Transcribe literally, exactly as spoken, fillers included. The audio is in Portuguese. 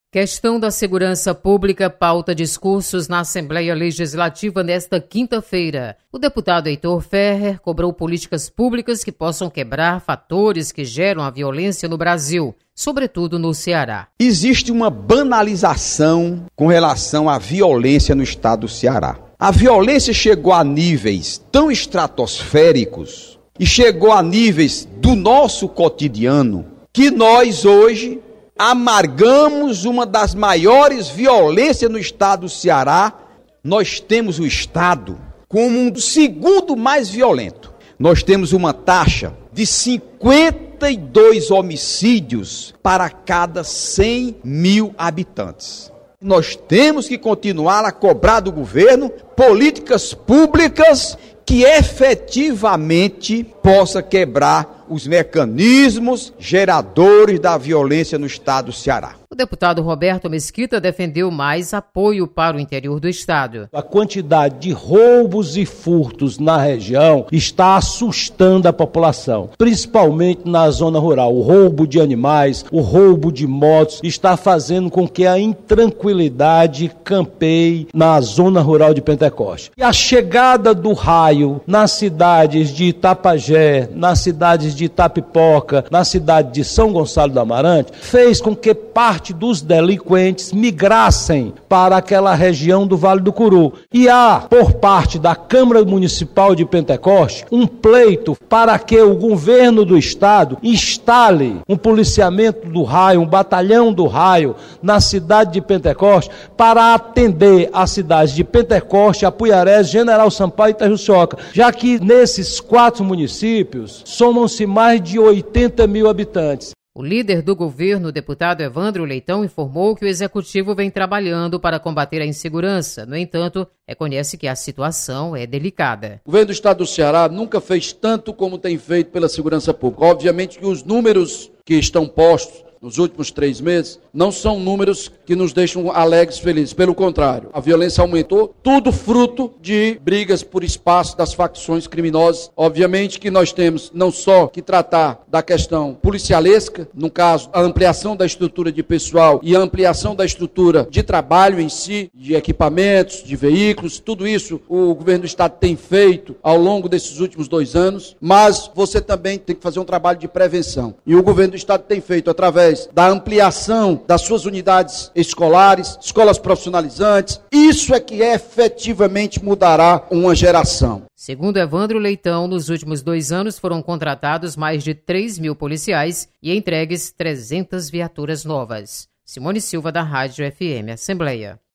Questão da segurança pública pauta discursos na Assembleia Legislativa nesta quinta-feira. O deputado Heitor Ferrer cobrou políticas públicas que possam quebrar fatores que geram a violência no Brasil, sobretudo no Ceará. Existe uma banalização com relação à violência no estado do Ceará. A violência chegou a níveis tão estratosféricos e chegou a níveis do nosso cotidiano que nós hoje amargamos uma das maiores violências no estado do Ceará. Nós temos o estado como um do segundo mais violento. Nós temos uma taxa de cinquenta e dois homicídios para cada cem mil habitantes. Nós temos que continuar a cobrar do governo políticas públicas que efetivamente possa quebrar os mecanismos geradores da violência no estado do Ceará. O deputado Roberto Mesquita defendeu mais apoio para o interior do estado. A quantidade de roubos e furtos na região está assustando a população, principalmente na zona rural. O roubo de animais, o roubo de motos está fazendo com que a intranquilidade campeie na zona rural de Pentecoste. E a chegada do raio nas cidades de Itapajé, nas cidades de Itapipoca, na cidade de São Gonçalo do Amarante, fez com que parte dos delinquentes migrassem para aquela região do Vale do Curu. E há, por parte da Câmara Municipal de Pentecoste, um pleito para que o governo do estado instale um policiamento do raio, um batalhão do raio na cidade de Pentecoste para atender as cidades de Pentecoste, Apuiarés, General Sampaio e Itajuçoca, já que nesses quatro municípios somam-se mais de oitenta mil habitantes. O líder do governo, o deputado Evandro Leitão, informou que o executivo vem trabalhando para combater a insegurança. No entanto, reconhece que a situação é delicada. O governo do estado do Ceará nunca fez tanto como tem feito pela segurança pública. Obviamente que os números que estão postos nos últimos três meses, não são números que nos deixam alegres, felizes. Pelo contrário, a violência aumentou, tudo fruto de brigas por espaço das facções criminosas. Obviamente que nós temos não só que tratar da questão policialesca, no caso, a ampliação da estrutura de pessoal e a ampliação da estrutura de trabalho em si, de equipamentos, de veículos, tudo isso o governo do estado tem feito ao longo desses últimos dois anos, mas você também tem que fazer um trabalho de prevenção. E o governo do estado tem feito através da ampliação das suas unidades escolares, escolas profissionalizantes. Isso é que efetivamente mudará uma geração. Segundo Evandro Leitão, nos últimos dois anos foram contratados mais de três mil policiais e entregues trezentas viaturas novas. Simone Silva, da Rádio F M Assembleia.